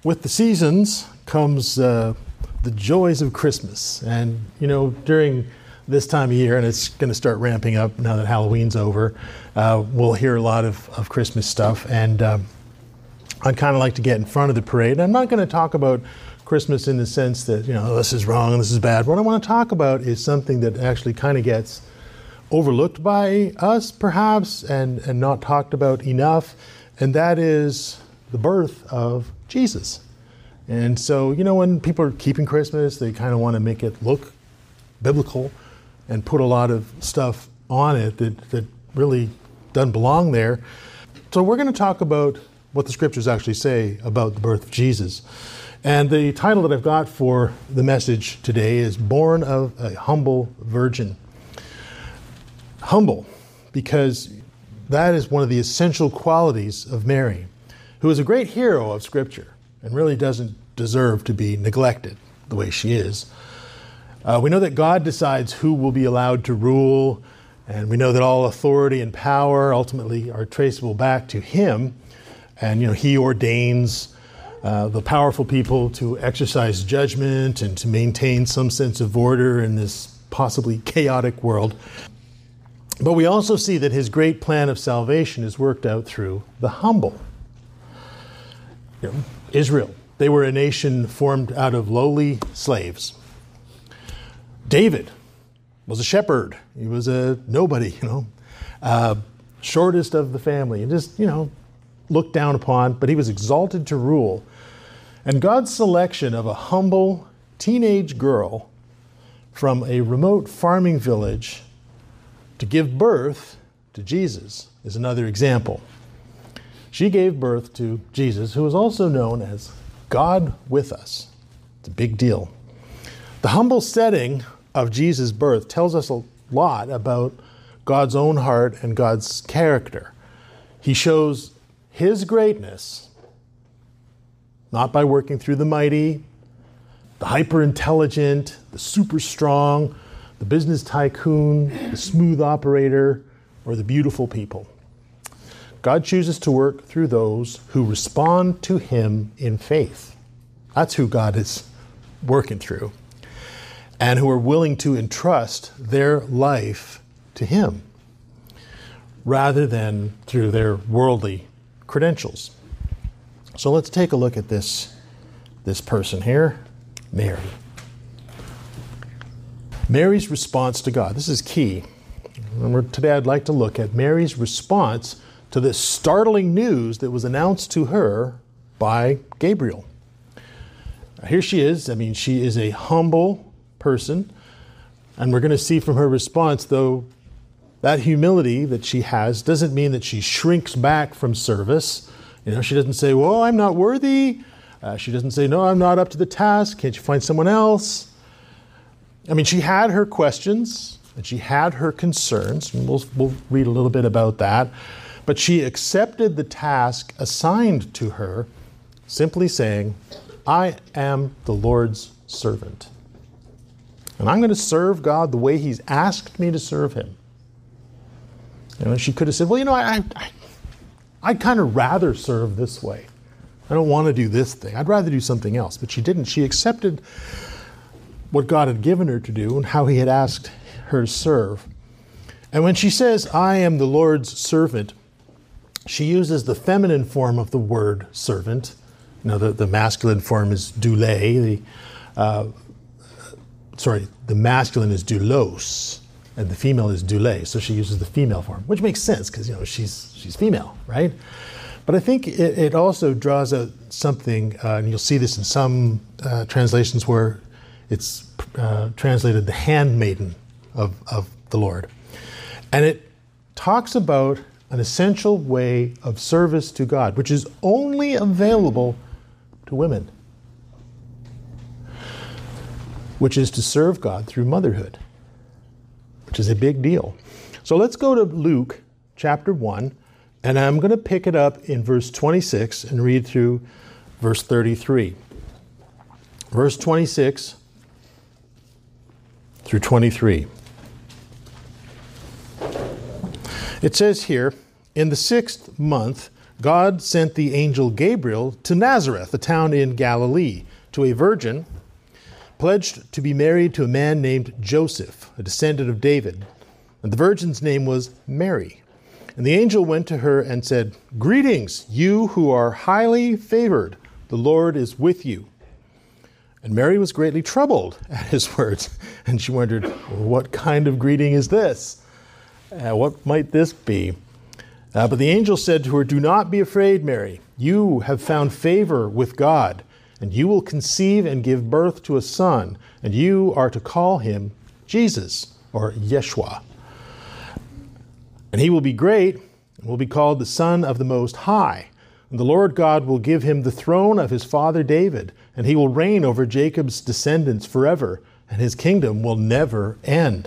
With the seasons comes the joys of Christmas. And, during this time of year, and it's going to start ramping up now that Halloween's over, we'll hear a lot of Christmas stuff. And I'd kind of like to get in front of the parade. I'm not going to talk about Christmas in the sense that, this is wrong and this is bad. What I want to talk about is something that actually kind of gets overlooked by us, perhaps, and not talked about enough. And that is the birth of Jesus. And so, when people are keeping Christmas, they kind of want to make it look biblical and put a lot of stuff on it that really doesn't belong there. So we're going to talk about what the scriptures actually say about the birth of Jesus. And the title that I've got for the message today is Born of a Humble Virgin. Humble, because that is one of the essential qualities of Mary, who is a great hero of Scripture and really doesn't deserve to be neglected the way she is. We know that God decides who will be allowed to rule, and we know that all authority and power ultimately are traceable back to Him. And, He ordains the powerful people to exercise judgment and to maintain some sense of order in this possibly chaotic world. But we also see that His great plan of salvation is worked out through the humble. Israel, they were a nation formed out of lowly slaves. David was a shepherd. He was a nobody, shortest of the family, and just, looked down upon, but he was exalted to rule. And God's selection of a humble teenage girl from a remote farming village to give birth to Jesus is another example. She gave birth to Jesus, who is also known as God with us. It's a big deal. The humble setting of Jesus' birth tells us a lot about God's own heart and God's character. He shows His greatness, not by working through the mighty, the hyper-intelligent, the super strong, the business tycoon, the smooth operator, or the beautiful people. God chooses to work through those who respond to Him in faith. That's who God is working through, and who are willing to entrust their life to Him rather than through their worldly credentials. So let's take a look at this person here, Mary. Mary's response to God. This is key. Remember, today I'd like to look at Mary's response to this startling news that was announced to her by Gabriel. Here she is. She is a humble person. And we're going to see from her response, though, that humility that she has doesn't mean that she shrinks back from service. She doesn't say, well, I'm not worthy. She doesn't say, no, I'm not up to the task. Can't you find someone else? She had her questions and she had her concerns. And we'll read a little bit about that. But she accepted the task assigned to her, simply saying, I am the Lord's servant. And I'm going to serve God the way He's asked me to serve Him. She could have said, well, I'd kind of rather serve this way. I don't want to do this thing. I'd rather do something else. But she didn't. She accepted what God had given her to do and how He had asked her to serve. And when she says, I am the Lord's servant, she uses the feminine form of the word servant. The masculine form is doulé. The masculine is doulos, and the female is doulé. So she uses the female form, which makes sense because, she's female, right? But I think it also draws out something, and you'll see this in some translations where it's translated the handmaiden of the Lord. And it talks about an essential way of service to God, which is only available to women, which is to serve God through motherhood, which is a big deal. So let's go to Luke chapter 1, and I'm going to pick it up in verse 26 and read through verse 33. Verse 26 through 23. It says here, in the 6th month, God sent the angel Gabriel to Nazareth, a town in Galilee, to a virgin pledged to be married to a man named Joseph, a descendant of David. And the virgin's name was Mary. And the angel went to her and said, "Greetings, you who are highly favored. The Lord is with you." And Mary was greatly troubled at his words, and she wondered, what kind of greeting is this? What might this be? But the angel said to her, "Do not be afraid, Mary. You have found favor with God, and you will conceive and give birth to a son, and you are to call him Jesus," or Yeshua. "And he will be great, and will be called the Son of the Most High. And the Lord God will give him the throne of his father David, and he will reign over Jacob's descendants forever, and his kingdom will never end."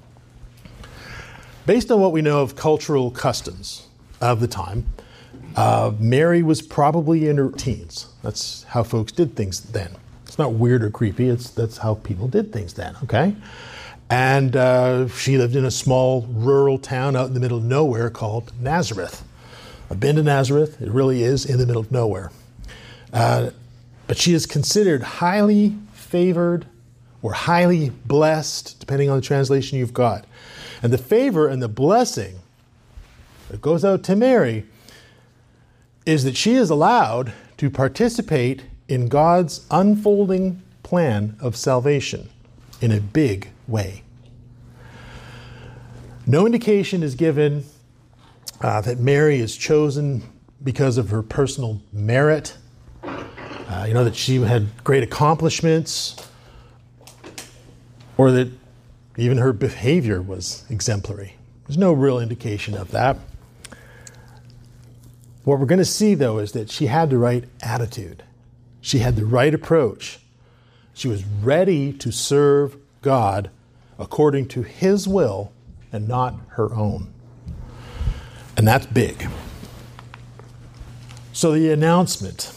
Based on what we know of cultural customs of the time, Mary was probably in her teens. That's how folks did things then. It's not weird or creepy. That's how people did things then, okay? And she lived in a small rural town out in the middle of nowhere called Nazareth. I've been to Nazareth. It really is in the middle of nowhere. But she is considered highly favored or highly blessed, depending on the translation you've got. And the favor and the blessing that goes out to Mary is that she is allowed to participate in God's unfolding plan of salvation in a big way. No indication is given that Mary is chosen because of her personal merit, that she had great accomplishments, or that even her behavior was exemplary. There's no real indication of that. What we're going to see, though, is that she had the right attitude. She had the right approach. She was ready to serve God according to his will and not her own. And that's big. So the announcement.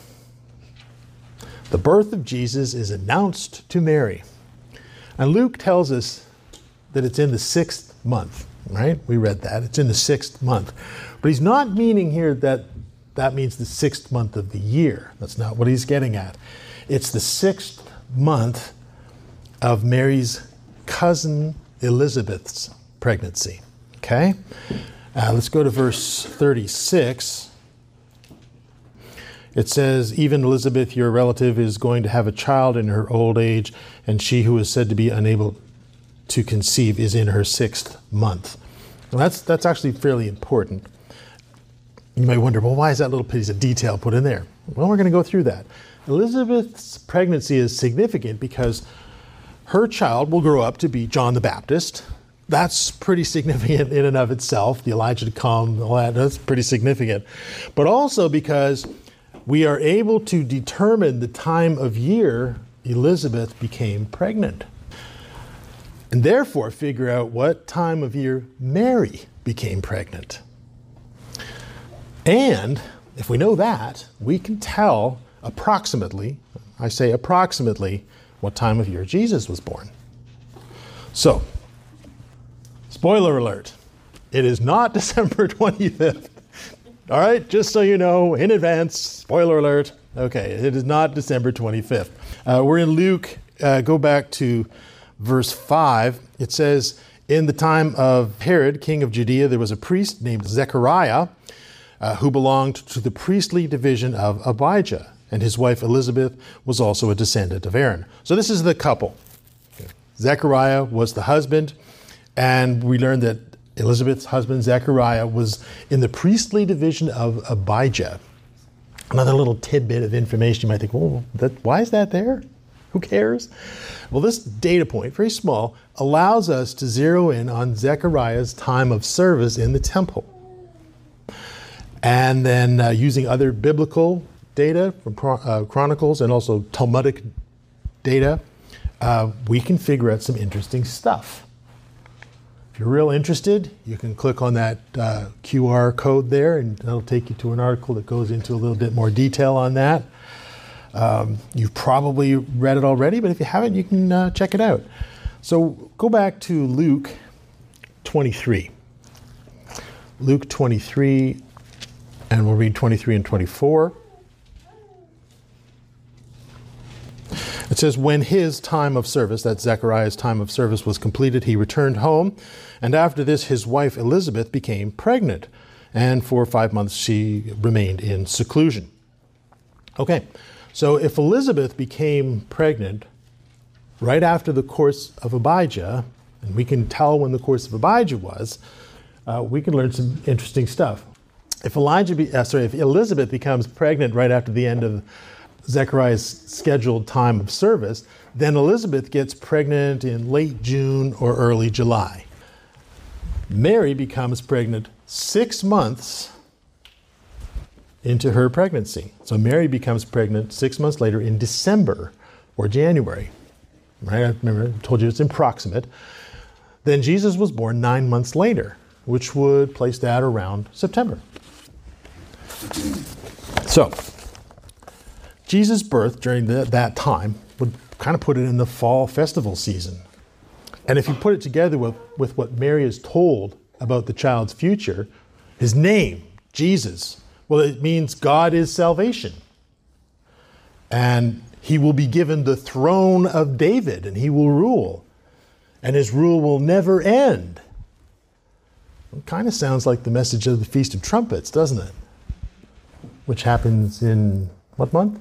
The birth of Jesus is announced to Mary. And Luke tells us that it's in the 6th month, right? We read that. It's in the 6th month. But he's not meaning here that means the 6th month of the year. That's not what he's getting at. It's the 6th month of Mary's cousin Elizabeth's pregnancy. Okay? Let's go to verse 36. It says, "Even Elizabeth, your relative, is going to have a child in her old age, and she who is said to be unable to conceive is in her 6th month." Well, that's actually fairly important. You might wonder, well, why is that little piece of detail put in there? Well, we're going to go through that. Elizabeth's pregnancy is significant because her child will grow up to be John the Baptist. That's pretty significant in and of itself. The Elijah to come, all that's pretty significant. But also because we are able to determine the time of year Elizabeth became pregnant. And therefore figure out what time of year Mary became pregnant. And if we know that, we can tell approximately, I say approximately, what time of year Jesus was born. So, spoiler alert, it is not December 25th. All right, just so you know, in advance, spoiler alert. Okay, it is not December 25th. We're in Luke, go back to verse 5. It says, "In the time of Herod, king of Judea, there was a priest named Zechariah who belonged to the priestly division of Abijah, and his wife Elizabeth was also a descendant of Aaron." So this is the couple. Zechariah was the husband, and we learned that Elizabeth's husband, Zechariah, was in the priestly division of Abijah. Another little tidbit of information you might think, well, why is that there? Who cares? Well, this data point, very small, allows us to zero in on Zechariah's time of service in the temple. And then using other biblical data from Chronicles and also Talmudic data, we can figure out some interesting stuff. If you're real interested, you can click on that QR code there, and that'll take you to an article that goes into a little bit more detail on that. You've probably read it already, but if you haven't, you can check it out. So go back to Luke 23. Luke 23, And we'll read 23 and 24. It says, when his time of service, that's Zechariah's time of service, was completed, he returned home. And after this, his wife Elizabeth became pregnant. And for 5 months, she remained in seclusion. Okay, so if Elizabeth became pregnant right after the course of Abijah, and we can tell when the course of Abijah was, we can learn some interesting stuff. If Elizabeth becomes pregnant right after the end of Zechariah's scheduled time of service, then Elizabeth gets pregnant in late June or early July. Mary becomes pregnant 6 months into her pregnancy. So Mary becomes pregnant 6 months later in December or January. Right? I remember I told you it's approximate. Then Jesus was born 9 months later, which would place that around September. So, Jesus' birth during that time would kind of put it in the fall festival season. And if you put it together with what Mary is told about the child's future, his name, Jesus, well, it means God is salvation. And he will be given the throne of David, and he will rule. And his rule will never end. It kind of sounds like the message of the Feast of Trumpets, doesn't it? Which happens in what month?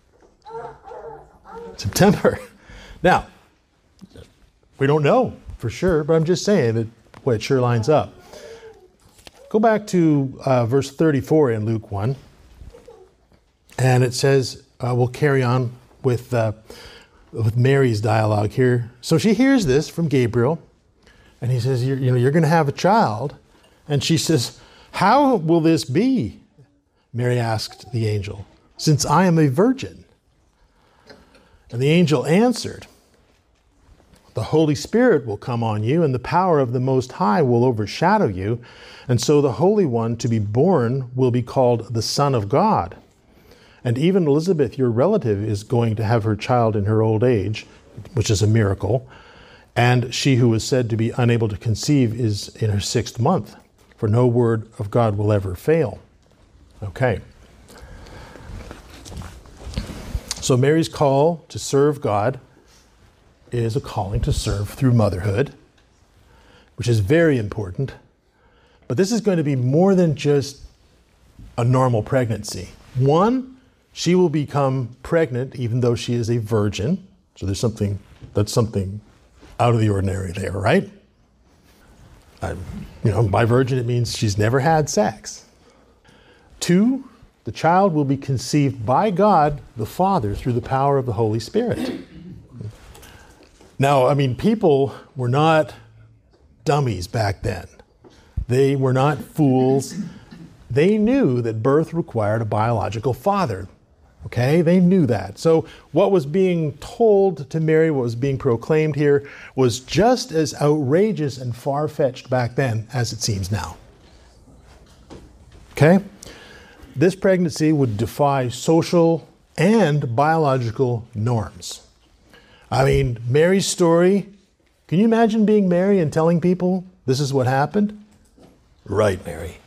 September. Now, we don't know for sure, but I'm just saying that it sure lines up. Go back to verse 34 in Luke 1. And it says, we'll carry on with Mary's dialogue here. So she hears this from Gabriel, and he says, you're going to have a child. And she says, how will this be? Mary asked the angel, since I am a virgin. And the angel answered, the Holy Spirit will come on you, and the power of the Most High will overshadow you. And so the Holy One to be born will be called the Son of God. And even Elizabeth, your relative, is going to have her child in her old age, which is a miracle. And she who is said to be unable to conceive is in her 6th month, for no word of God will ever fail. Okay. So Mary's call to serve God is a calling to serve through motherhood, which is very important. But this is going to be more than just a normal pregnancy. One, she will become pregnant even though she is a virgin. So that's something out of the ordinary there, right? By virgin, it means she's never had sex. 2, the child will be conceived by God the Father through the power of the Holy Spirit. Now, people were not dummies back then. They were not fools. They knew that birth required a biological father. Okay, they knew that. So what was being told to Mary, what was being proclaimed here, was just as outrageous and far-fetched back then as it seems now. Okay? This pregnancy would defy social and biological norms. Mary's story, can you imagine being Mary and telling people this is what happened? Right, Mary.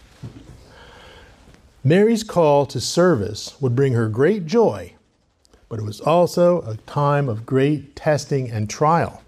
Mary's call to service would bring her great joy, but it was also a time of great testing and trial.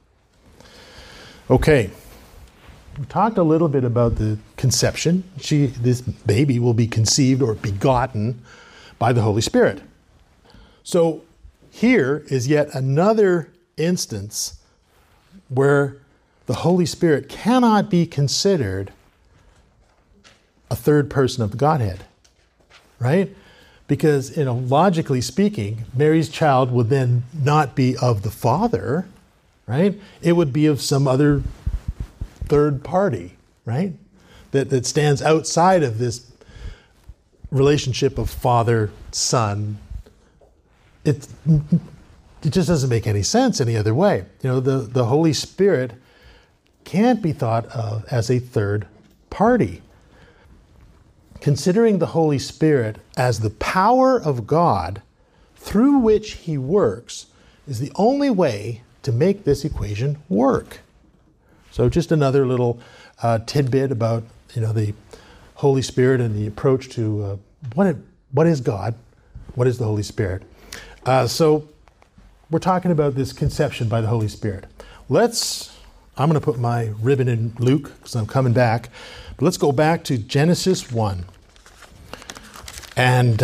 Okay, we talked a little bit about the conception. This baby will be conceived or begotten by the Holy Spirit. So here is yet another instance where the Holy Spirit cannot be considered a third person of the Godhead, right? Because, logically speaking, Mary's child would then not be of the Father, right? It would be of some other third party, right? That stands outside of this relationship of father, son. It just doesn't make any sense any other way. The Holy Spirit can't be thought of as a third party. Considering the Holy Spirit as the power of God through which he works is the only way to make this equation work. So just another little tidbit about the Holy Spirit and the approach to what is God, what is the Holy Spirit. So we're talking about this conception by the Holy Spirit. I'm going to put my ribbon in Luke because I'm coming back. But let's go back to Genesis 1. And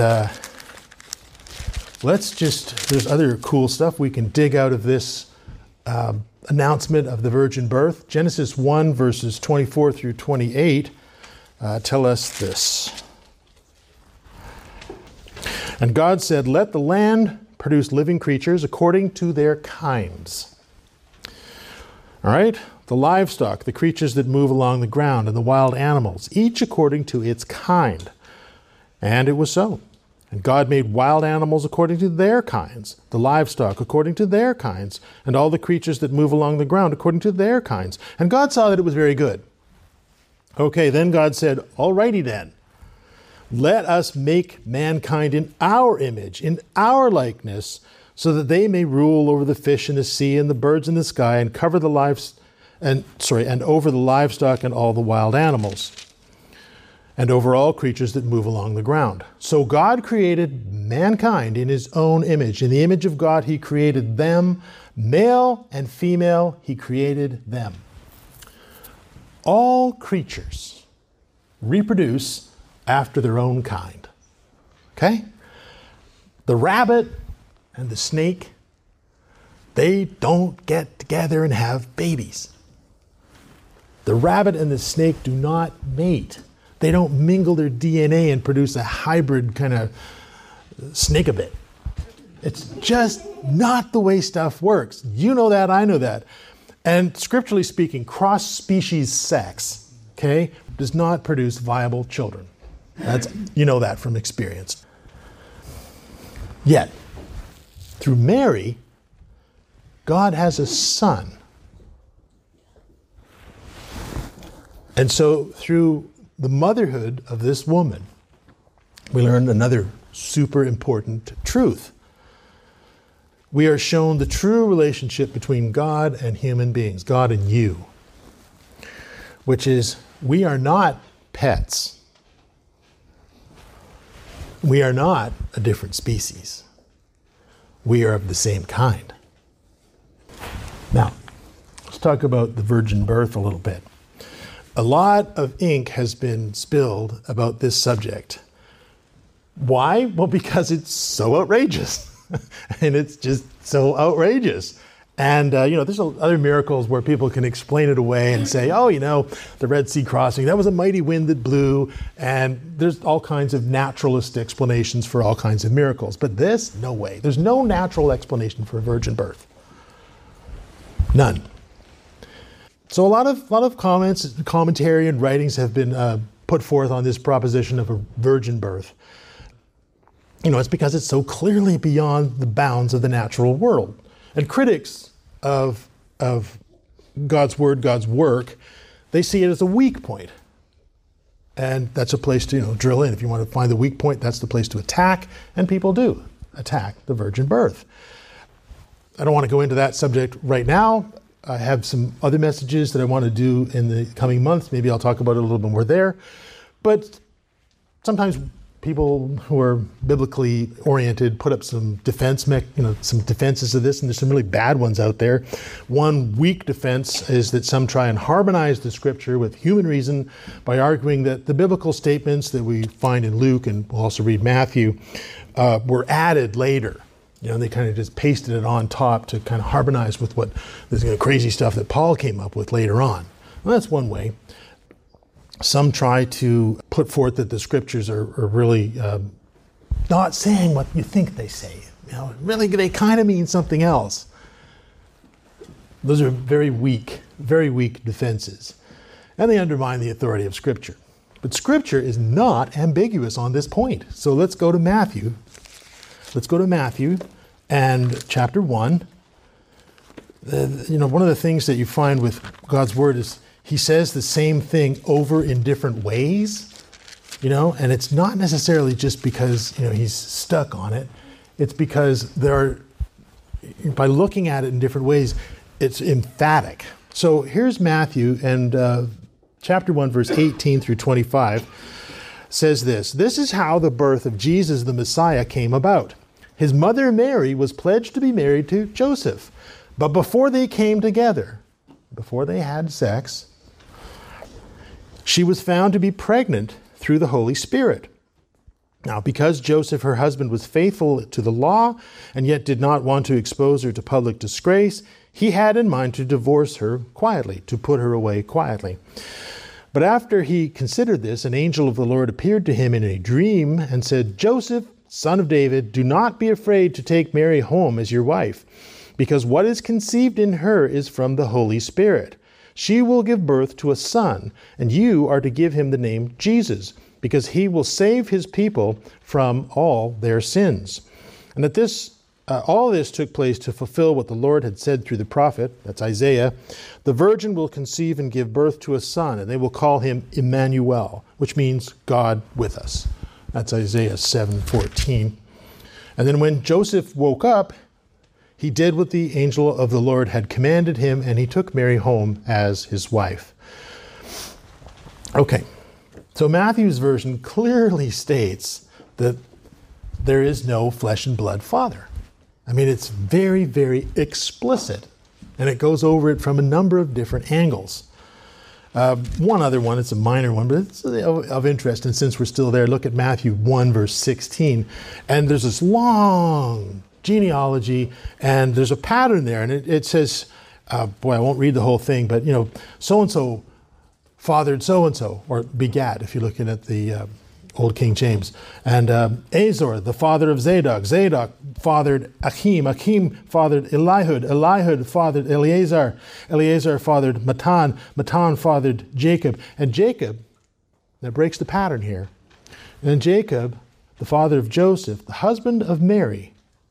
there's other cool stuff we can dig out of this announcement of the virgin birth. Genesis 1, verses 24 through 28 tell us this. And God said, "Let the land produce living creatures according to their kinds." All right? The livestock, the creatures that move along the ground, and the wild animals, each according to its kind. And it was so. And God made wild animals according to their kinds, the livestock according to their kinds, and all the creatures that move along the ground according to their kinds. And God saw that it was very good. Okay, then God said, "Alrighty then, let us make mankind in our image, in our likeness, so that they may rule over the fish in the sea and the birds in the sky, and cover the and over the livestock and all the wild animals, and over all creatures that move along the ground." So God created mankind in his own image. In the image of God, he created them. Male and female, he created them. All creatures reproduce after their own kind. Okay? The rabbit and the snake, they don't get together and have babies. The rabbit and the snake do not mate. They don't mingle their DNA and produce a hybrid kind of snake-a-bit. It's just not the way stuff works. You know that, I know that. And scripturally speaking, cross-species sex, okay, does not produce viable children. You know that from experience. Yet, through Mary, God has a son. And so through the motherhood of this woman, we learn another super important truth. We are shown the true relationship between God and human beings, God and you, which is we are not pets. We are not a different species. We are of the same kind. Now, let's talk about the virgin birth a little bit. A lot of ink has been spilled about this subject. Why? Well, because it's so outrageous. And it's just so outrageous. And, there's other miracles where people can explain it away and say, the Red Sea crossing, that was a mighty wind that blew. And there's all kinds of naturalist explanations for all kinds of miracles. But this, no way. There's no natural explanation for a virgin birth. None. So a lot of comments, commentary, and writings have been put forth on this proposition of a virgin birth. It's because it's so clearly beyond the bounds of the natural world. And critics of God's word, God's work, they see it as a weak point. And that's a place to, drill in. If you want to find the weak point, that's the place to attack. And people do attack the virgin birth. I don't want to go into that subject right now. I have some other messages that I want to do in the coming months. Maybe I'll talk about it a little bit more there. But sometimes people who are biblically oriented put up some some defenses of this, and there's some really bad ones out there. One weak defense is that some try and harmonize the scripture with human reason by arguing that the biblical statements that we find in Luke, and we'll also read Matthew, were added later. They kind of just pasted it on top to kind of harmonize with what this crazy stuff that Paul came up with later on. Well, that's one way. Some try to put forth that the scriptures are really not saying what you think they say. Really, they kind of mean something else. Those are very weak defenses. And they undermine the authority of Scripture. But Scripture is not ambiguous on this point. So let's go to Matthew. Let's go to Matthew and chapter 1. One of the things that you find with God's Word is He says the same thing over in different ways, and it's not necessarily just because, He's stuck on it. It's because by looking at it in different ways, it's emphatic. So here's Matthew and chapter 1, verse 18 through 25. says this is how the birth of Jesus the Messiah came about. His mother Mary was pledged to be married to Joseph. But before they came together, before they had sex, she was found to be pregnant through the Holy Spirit. Now, because Joseph, her husband, was faithful to the law and yet did not want to expose her to public disgrace, he had in mind to divorce her quietly, to put her away quietly. But after he considered this, an angel of the Lord appeared to him in a dream and said, "Joseph, son of David, do not be afraid to take Mary home as your wife, because what is conceived in her is from the Holy Spirit. She will give birth to a son, and you are to give him the name Jesus, because he will save his people from all their sins." And that all this took place to fulfill what the Lord had said through the prophet, that's Isaiah, "The virgin will conceive and give birth to a son, and they will call him Emmanuel," which means God with us. That's Isaiah 7:14. And then when Joseph woke up, he did what the angel of the Lord had commanded him, and he took Mary home as his wife. Okay, so Matthew's version clearly states that there is no flesh and blood father. I mean, it's very, very explicit, and it goes over it from a number of different angles. One other one, it's a minor one, but it's of interest, and since we're still there, look at Matthew 1, verse 16, and there's this long genealogy, and there's a pattern there, and it says, I won't read the whole thing, but, so-and-so fathered so-and-so, or begat, if you're looking at the Old King James. And Azor, the father of Zadok. Zadok fathered Achim. Achim fathered Elihud. Elihud fathered Eleazar. Eleazar fathered Matan. Matan fathered Jacob. And Jacob, that breaks the pattern here. And then Jacob, the father of Joseph, the husband of Mary,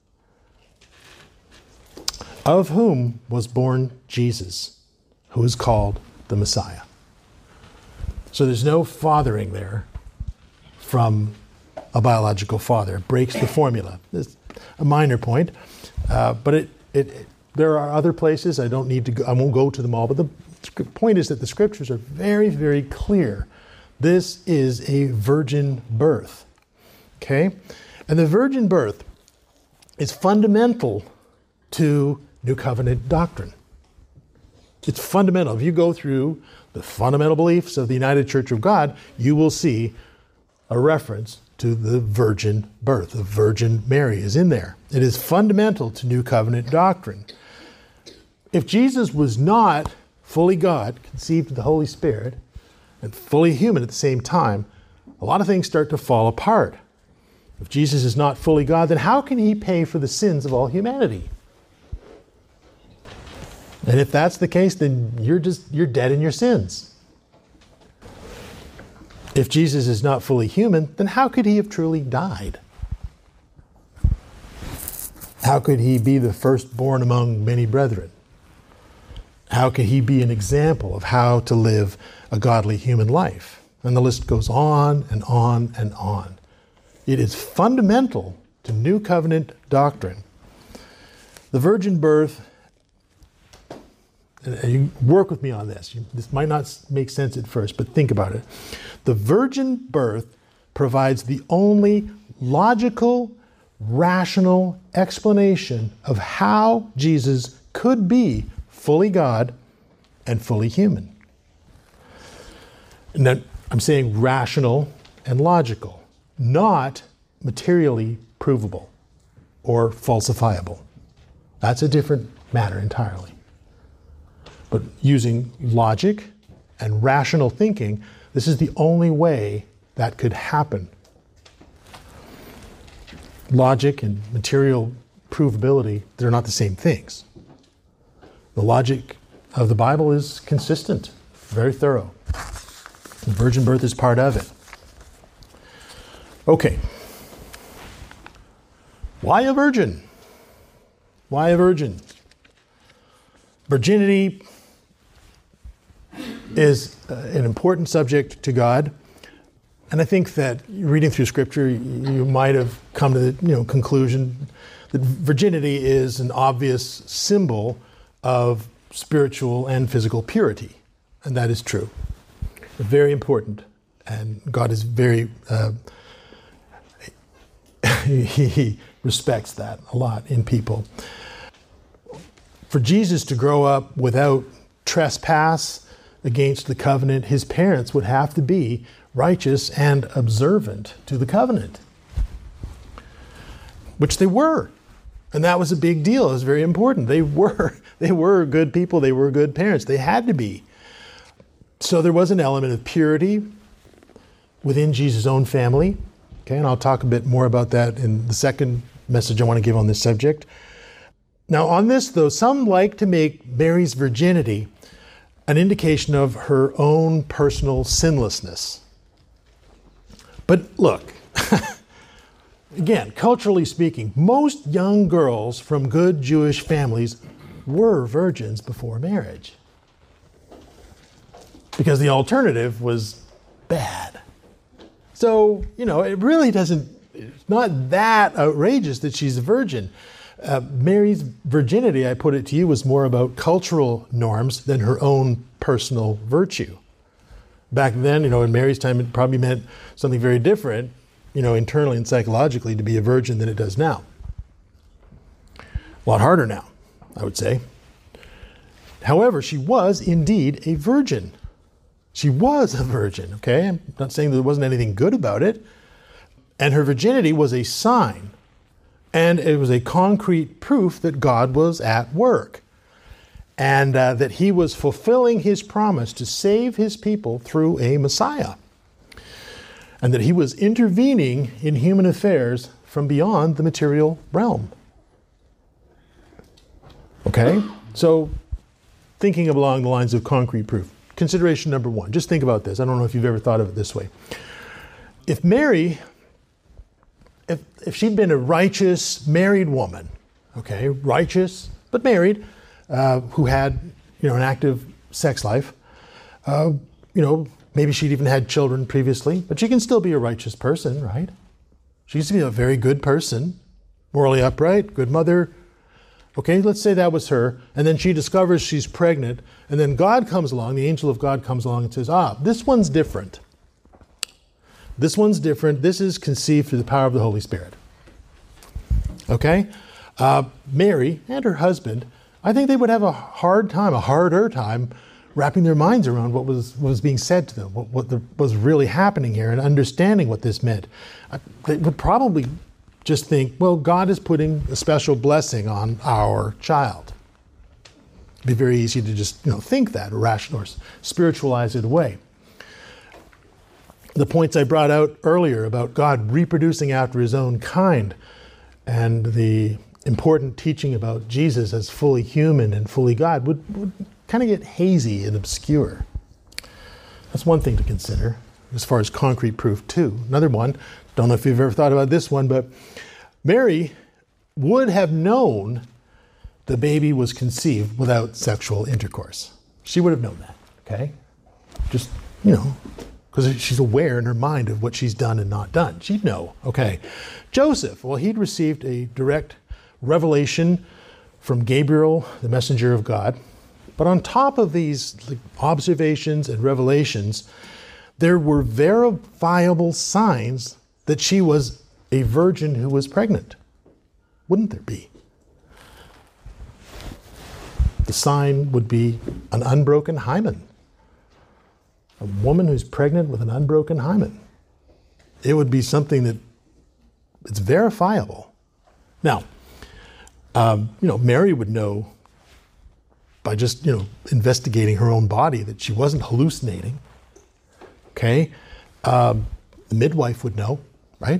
of whom was born Jesus, who is called the Messiah. So there's no fathering there from a biological father. It breaks the formula. It's a minor point, but there are other places. I won't go to them all, but the point is that the scriptures are very, very clear. This is a virgin birth, okay? And the virgin birth is fundamental to New Covenant doctrine. It's fundamental. If you go through the fundamental beliefs of the United Church of God, you will see a reference to the virgin birth. The Virgin Mary is in there. It is fundamental to New Covenant doctrine. If Jesus was not fully God, conceived of the Holy Spirit, and fully human at the same time, a lot of things start to fall apart. If Jesus is not fully God, then how can he pay for the sins of all humanity? And if that's the case, then you're dead in your sins. If Jesus is not fully human, then how could he have truly died? How could he be the firstborn among many brethren? How could he be an example of how to live a godly human life? And the list goes on and on and on. It is fundamental to New Covenant doctrine. The virgin birth, and you work with me on this. This might not make sense at first, but think about it. The virgin birth provides the only logical, rational explanation of how Jesus could be fully God and fully human. Now, I'm saying rational and logical, not materially provable or falsifiable. That's a different matter entirely. But using logic and rational thinking, this is the only way that could happen. Logic and material provability, they're not the same things. The logic of the Bible is consistent, very thorough. The virgin birth is part of it. Okay. Why a virgin? Why a virgin? Virginity is an important subject to God. And I think that reading through Scripture, you might have come to the conclusion that virginity is an obvious symbol of spiritual and physical purity. And that is true. Very important. And God is very, he respects that a lot in people. For Jesus to grow up without trespass against the covenant, his parents would have to be righteous and observant to the covenant, which they were. And that was a big deal. It was very important. They were good people. They were good parents. They had to be. So there was an element of purity within Jesus' own family. Okay, and I'll talk a bit more about that in the second message I want to give on this subject. Now on this, though, some like to make Mary's virginity an indication of her own personal sinlessness. But look, again, culturally speaking, most young girls from good Jewish families were virgins before marriage, because the alternative was bad. So, it really it's not that outrageous that she's a virgin. Mary's virginity, I put it to you, was more about cultural norms than her own personal virtue. Back then, in Mary's time, it probably meant something very different, internally and psychologically, to be a virgin than it does now. A lot harder now, I would say. However, she was indeed a virgin. She was a virgin, okay? I'm not saying there wasn't anything good about it. And her virginity was a sign, and it was a concrete proof that God was at work, and that he was fulfilling his promise to save his people through a Messiah, and that he was intervening in human affairs from beyond the material realm. Okay? So, thinking along the lines of concrete proof. Consideration number one. Just think about this. I don't know if you've ever thought of it this way. If Mary, if she'd been a righteous married woman, okay, righteous but married, who had, an active sex life, maybe she'd even had children previously, but she can still be a righteous person, right? She used to be a very good person, morally upright, good mother. Okay, let's say that was her, and then she discovers she's pregnant, and then God comes along, the angel of God comes along and says, this one's different. This one's different. This is conceived through the power of the Holy Spirit. Okay? Mary and her husband, I think they would have a harder time wrapping their minds around what was being said to them, what was really happening here, and understanding what this meant. They would probably just think, well, God is putting a special blessing on our child. It'd be very easy to just, think that, or rational, or spiritualize it away. The points I brought out earlier about God reproducing after his own kind, and the important teaching about Jesus as fully human and fully God would kind of get hazy and obscure. That's one thing to consider as far as concrete proof too. Another one, don't know if you've ever thought about this one, but Mary would have known the baby was conceived without sexual intercourse. She would have known that, okay? Just, because she's aware in her mind of what she's done and not done. She'd know, okay. Joseph, well, he'd received a direct revelation from Gabriel, the messenger of God. But on top of these observations and revelations, there were verifiable signs that she was a virgin who was pregnant. Wouldn't there be? The sign would be an unbroken hymen. A woman who's pregnant with an unbroken hymen. It would be something that it's verifiable. Now, Mary would know by just, investigating her own body that she wasn't hallucinating. Okay? The midwife would know, right?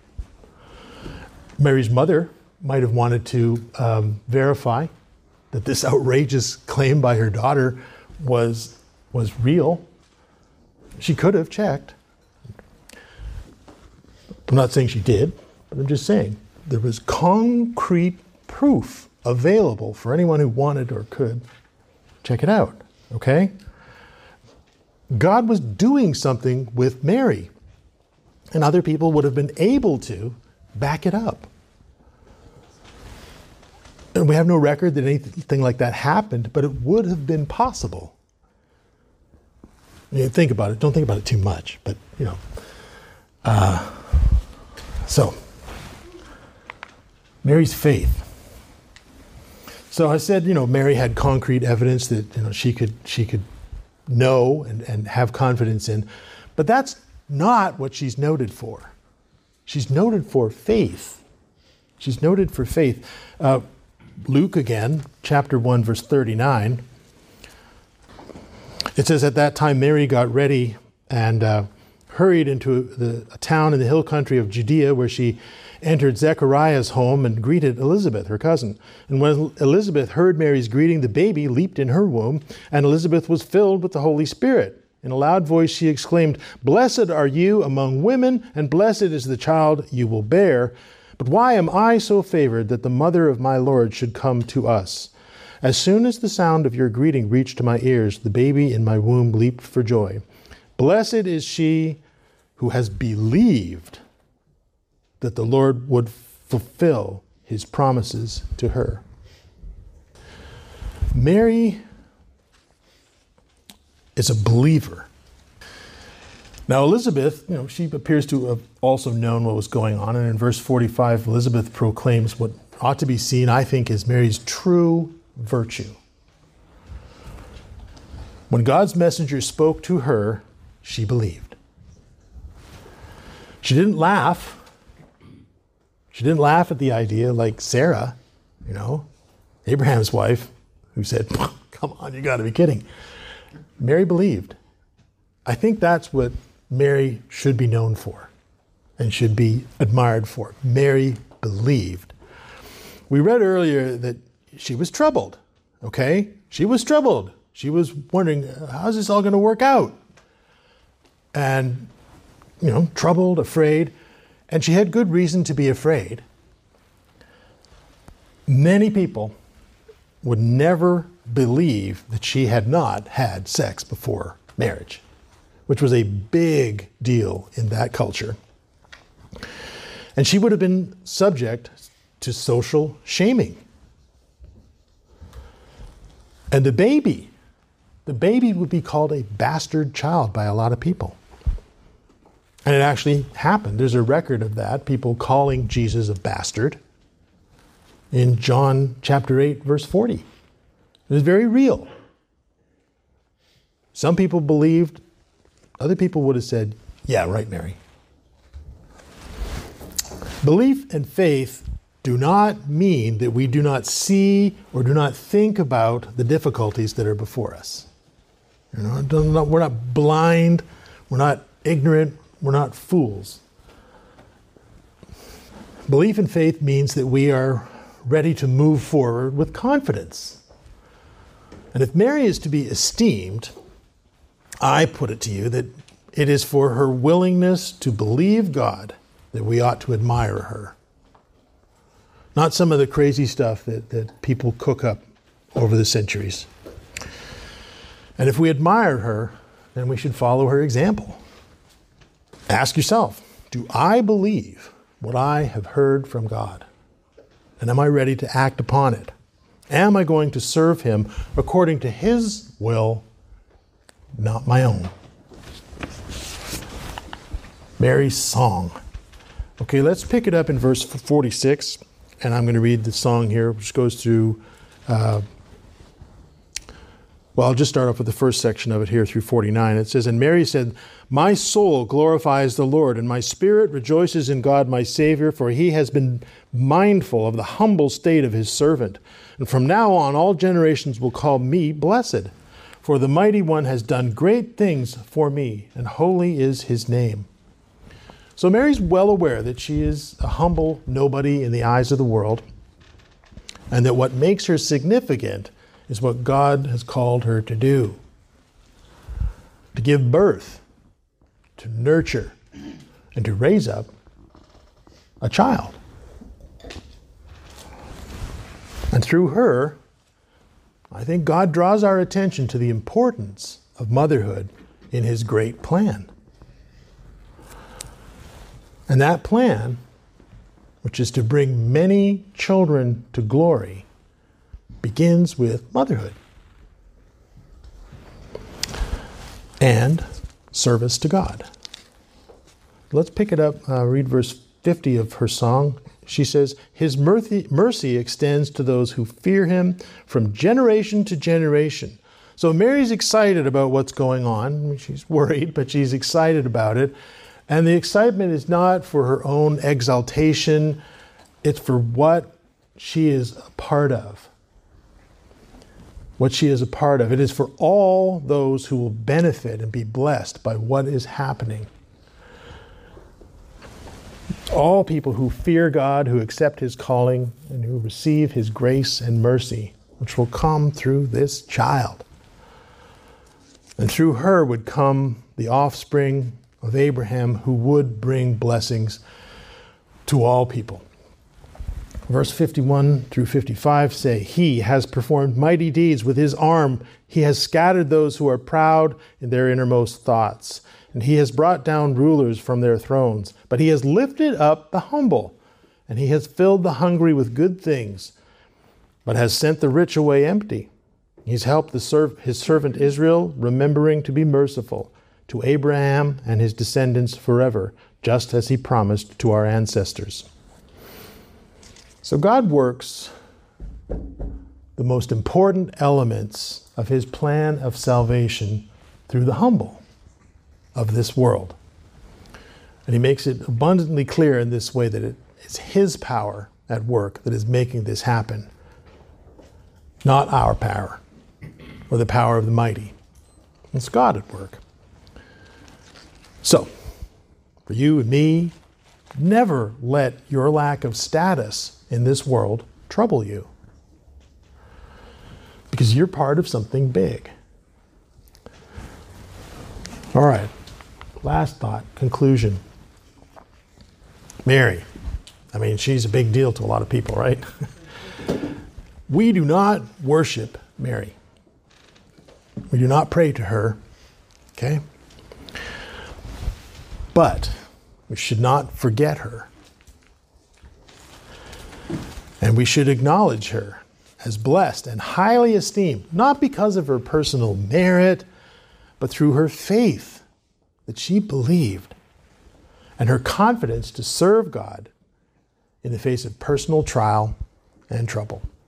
Mary's mother might have wanted to verify that this outrageous claim by her daughter was real. She could have checked. I'm not saying she did, but I'm just saying there was concrete proof available for anyone who wanted or could check it out, okay? God was doing something with Mary, and other people would have been able to back it up. And we have no record that anything like that happened, but it would have been possible. You think about it. Don't think about it too much, but, So, Mary's faith. So I said, Mary had concrete evidence that, she could know and have confidence in. But that's not what she's noted for. She's noted for faith. She's noted for faith. Luke again, chapter 1, verse 39. It says, at that time Mary got ready and hurried into a town in the hill country of Judea, where she entered Zechariah's home and greeted Elizabeth, her cousin. And when Elizabeth heard Mary's greeting, the baby leaped in her womb, and Elizabeth was filled with the Holy Spirit. In a loud voice she exclaimed, "Blessed are you among women, and blessed is the child you will bear. But why am I so favored that the mother of my Lord should come to us? As soon as the sound of your greeting reached my ears, the baby in my womb leaped for joy. Blessed is she who has believed that the Lord would fulfill his promises to her." Mary is a believer. Now Elizabeth, she appears to have also known what was going on. And in verse 45, Elizabeth proclaims what ought to be seen, I think, as Mary's true virtue. When God's messenger spoke to her, she believed. She didn't laugh. She didn't laugh at the idea like Sarah, Abraham's wife, who said, "Come on, you got to be kidding." Mary believed. I think that's what Mary should be known for and should be admired for. Mary believed. We read earlier that she was troubled, okay? She was troubled. She was wondering, how's this all going to work out? And, troubled, afraid, and she had good reason to be afraid. Many people would never believe that she had not had sex before marriage, which was a big deal in that culture. And she would have been subject to social shaming. And the baby would be called a bastard child by a lot of people. And it actually happened. There's a record of that, people calling Jesus a bastard in John chapter 8, verse 40. It was very real. Some people believed, other people would have said, "Yeah, right, Mary." Belief and faith do not mean that we do not see or do not think about the difficulties that are before us. We're not blind, we're not ignorant, we're not fools. Belief and faith means that we are ready to move forward with confidence. And if Mary is to be esteemed, I put it to you that it is for her willingness to believe God that we ought to admire her. Not some of the crazy stuff that people cook up over the centuries. And if we admire her, then we should follow her example. Ask yourself, do I believe what I have heard from God? And am I ready to act upon it? Am I going to serve him according to his will, not my own? Mary's song. Okay, let's pick it up in verse 46, and I'm going to read the song here, which goes through, I'll just start off with the first section of it here through 49. It says, "And Mary said, My soul glorifies the Lord, and my spirit rejoices in God my Savior, for he has been mindful of the humble state of his servant. And from now on all generations will call me blessed, for the Mighty One has done great things for me, and holy is his name." So Mary's well aware that she is a humble nobody in the eyes of the world, and that what makes her significant is what God has called her to do. To give birth, to nurture, and to raise up a child. And through her, I think God draws our attention to the importance of motherhood in his great plan. And that plan, which is to bring many children to glory, begins with motherhood. and service to God. Let's pick it up, read verse 50 of her song. She says, his mercy extends to those who fear him from generation to generation. So Mary's excited about what's going on. She's worried, but she's excited about it. And the excitement is not for her own exaltation. It's for what she is a part of. What she is a part of. It is for all those who will benefit and be blessed by what is happening. All people who fear God, who accept his calling, and who receive his grace and mercy, which will come through this child. And through her would come the offspring of Abraham, who would bring blessings to all people. Verse 51 through 55 say, he has performed mighty deeds with his arm. He has scattered those who are proud in their innermost thoughts. And he has brought down rulers from their thrones. But he has lifted up the humble. And he has filled the hungry with good things, but has sent the rich away empty. He's helped his servant Israel, remembering to be merciful to Abraham and his descendants forever, just as he promised to our ancestors. So God works the most important elements of his plan of salvation through the humble of this world. And he makes it abundantly clear in this way that it is his power at work that is making this happen, not our power or the power of the mighty. It's God at work. So, for you and me, never let your lack of status in this world trouble you. Because you're part of something big. All right, last thought, conclusion. Mary, she's a big deal to a lot of people, right? We do not worship Mary. We do not pray to her, okay? But we should not forget her. And we should acknowledge her as blessed and highly esteemed, not because of her personal merit, but through her faith that she believed and her confidence to serve God in the face of personal trial and trouble.